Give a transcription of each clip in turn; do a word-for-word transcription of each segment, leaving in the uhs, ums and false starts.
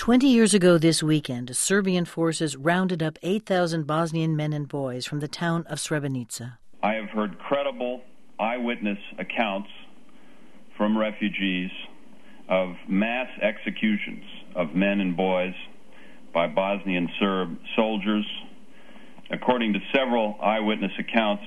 Twenty years ago this weekend, Serbian forces rounded up eight thousand Bosnian men and boys from the town of Srebrenica. I have heard credible eyewitness accounts from refugees of mass executions of men and boys by Bosnian Serb soldiers. According to several eyewitness accounts,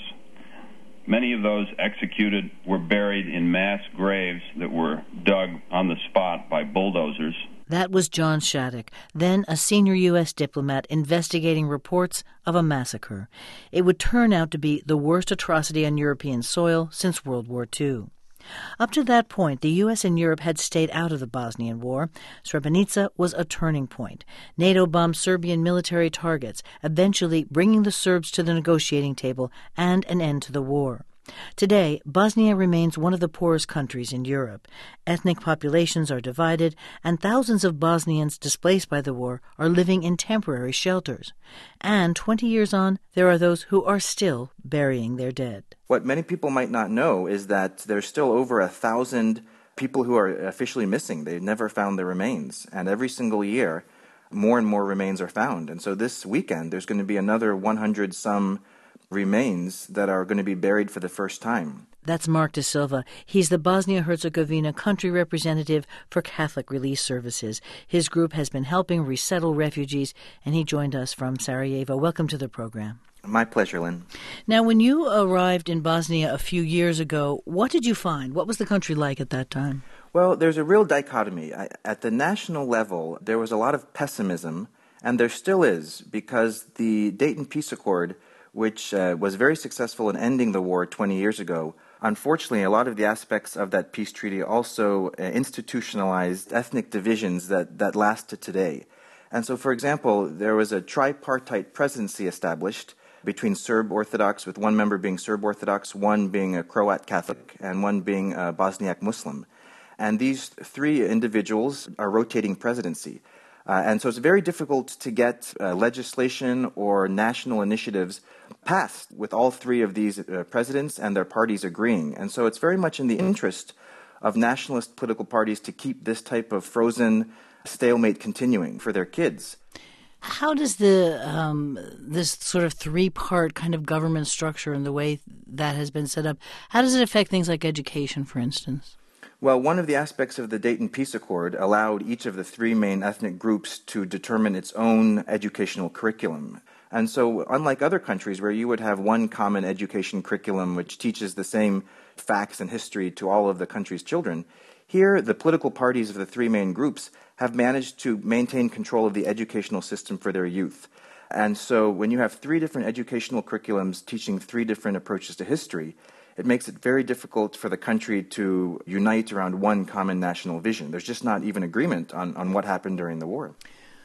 many of those executed were buried in mass graves that were dug on the spot by bulldozers. That was John Shattuck, then a senior U S diplomat investigating reports of a massacre. It would turn out to be the worst atrocity on European soil since World War Two. Up to that point, the U S and Europe had stayed out of the Bosnian War. Srebrenica was a turning point. NATO bombed Serbian military targets, eventually bringing the Serbs to the negotiating table and an end to the war. Today, Bosnia remains one of the poorest countries in Europe. Ethnic populations are divided, and thousands of Bosnians displaced by the war are living in temporary shelters. And twenty years on, there are those who are still burying their dead. What many people might not know is that there's still over a thousand people who are officially missing. They've never found their remains. And every single year, more and more remains are found. And so this weekend, there's going to be another one hundred some remains that are going to be buried for the first time. That's Mark De Silva. He's the Bosnia-Herzegovina country representative for Catholic Relief Services. His group has been helping resettle refugees, and he joined us from Sarajevo. Welcome to the program. My pleasure, Lynn. Now, when you arrived in Bosnia a few years ago, what did you find? What was the country like at that time? Well, there's a real dichotomy. At the national level, there was a lot of pessimism, and there still is, because the Dayton Peace Accord, which uh, was very successful in ending the war twenty years ago, unfortunately, a lot of the aspects of that peace treaty also uh, institutionalized ethnic divisions that, that last to today. And so, for example, there was a tripartite presidency established between Serb Orthodox, with one member being Serb Orthodox, one being a Croat Catholic, and one being a Bosniak Muslim. And these three individuals are rotating presidency. Uh, and so it's very difficult to get uh, legislation or national initiatives passed with all three of these uh, presidents and their parties agreeing. And so it's very much in the interest of nationalist political parties to keep this type of frozen stalemate continuing for their kids. How does the um, this sort of three-part kind of government structure and the way that has been set up, how does it affect things like education, for instance? Well, one of the aspects of the Dayton Peace Accord allowed each of the three main ethnic groups to determine its own educational curriculum. And so, unlike other countries where you would have one common education curriculum which teaches the same facts and history to all of the country's children, here the political parties of the three main groups have managed to maintain control of the educational system for their youth. And so when you have three different educational curriculums teaching three different approaches to history, it makes it very difficult for the country to unite around one common national vision. There's just not even agreement on, on what happened during the war.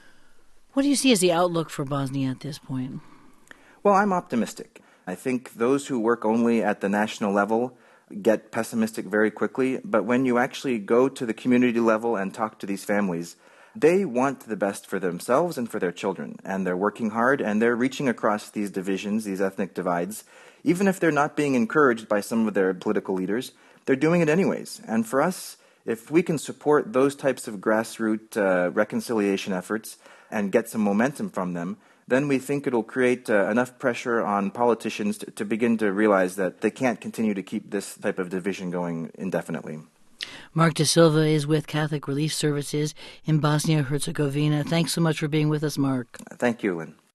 What do you see as the outlook for Bosnia at this point? Well, I'm optimistic. I think those who work only at the national level get pessimistic very quickly, but when you actually go to the community level and talk to these families, they want the best for themselves and for their children, and they're working hard, and they're reaching across these divisions, these ethnic divides. Even if they're not being encouraged by some of their political leaders, they're doing it anyways. And for us, if we can support those types of grassroots uh, reconciliation efforts and get some momentum from them, then we think it'll create uh, enough pressure on politicians to, to begin to realize that they can't continue to keep this type of division going indefinitely. Mark De Silva is with Catholic Relief Services in Bosnia-Herzegovina. Thanks so much for being with us, Mark. Thank you, Lynn.